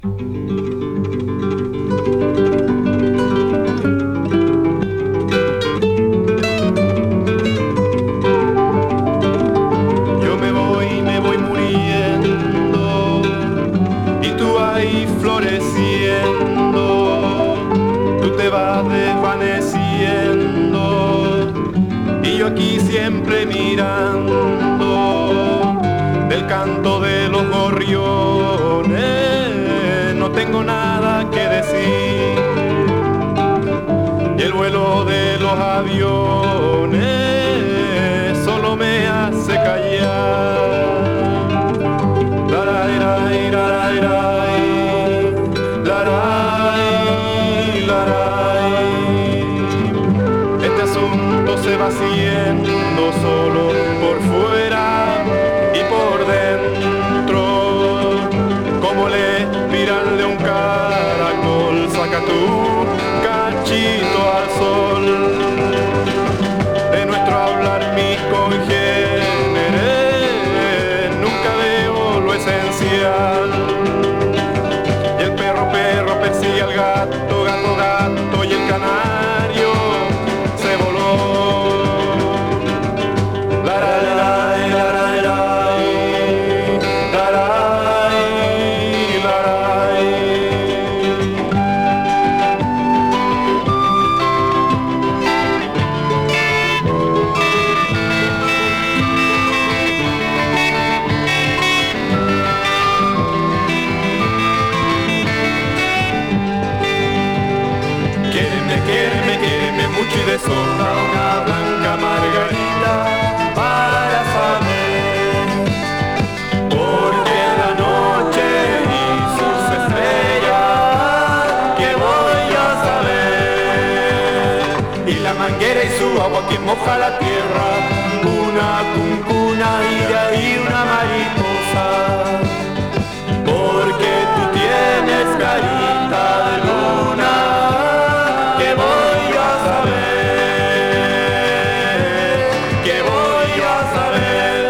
Yo me voy muriendo y tú ahí floreciendo, tú te vas desvaneciendo y yo aquí siempre mirando del canto de los gorriones, no tengo nada que decir y el vuelo de los aviones solo me hace callar. Laray, laray, laray, laray, laray. Este asunto se va haciendo solo por fuera y por dentro, como la espiral de un caracol. Saca tu cachito al sol, de nuestro hablar mis congéneres nunca veo lo esencial. Y el perro persigue al gato, gato, gato, y el canario se voló. Laray, laray, laray, laray, laray. Quéreme mucho y deshonra una blanca margarita para saber, porque en la noche y sus estrellas, ¿qué voy a saber? Y la manguera y su agua que moja la tierra, una cuncuna y de ahí una mariposa, porque tú tienes carita de luna. ¿Qué voy a saber? ¿Qué voy a saber?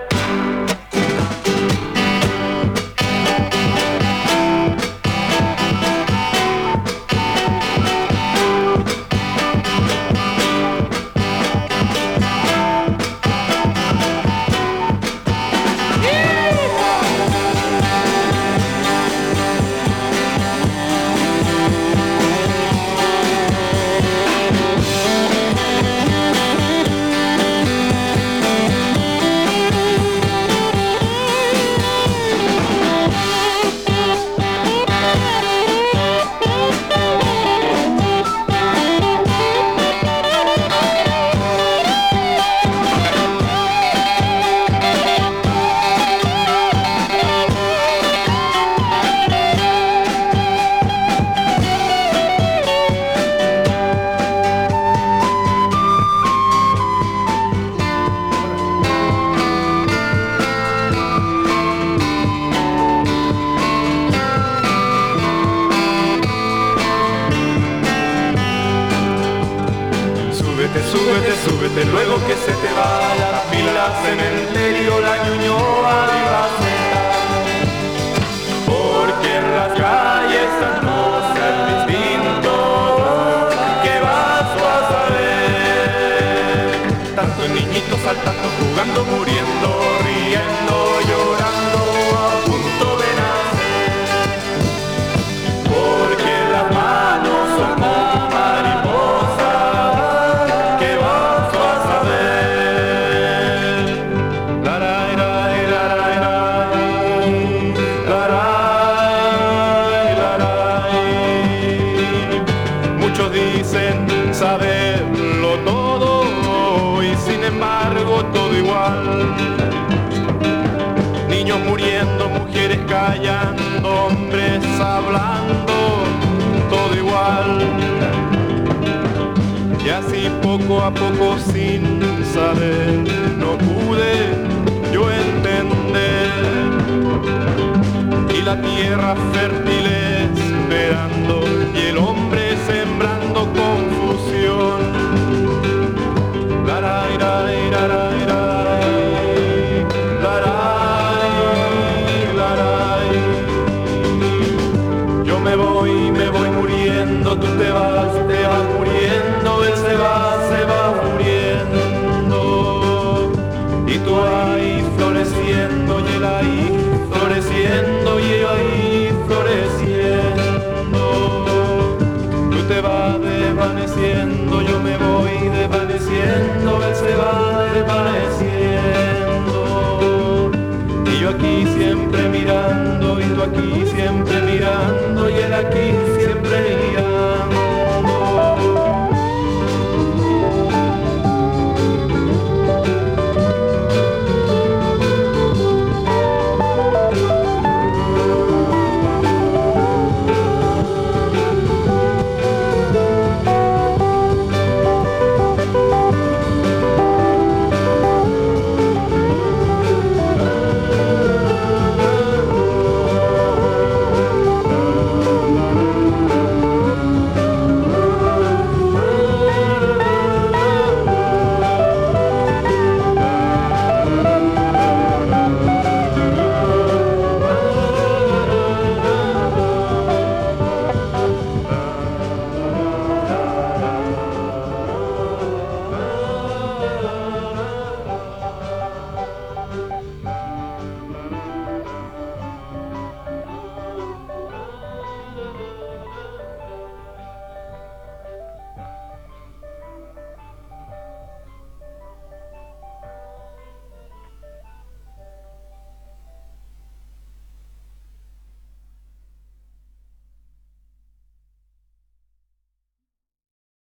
Súbete luego que se te va la pila, cementerio, la ñuñoa y Raceta, porque en las calles no ser distinto, ¿qué vas a saber? Tantos niñitos saltando, jugando, muriendo, riendo, llorando, a punto de nacer, porque las manos son como mariposas. Saberlo todo y sin embargo todo igual. Niños muriendo, mujeres callando, hombres hablando, todo igual. Y así poco a poco sin saber no pude yo entender. Y la tierra fértil esperando y el hombre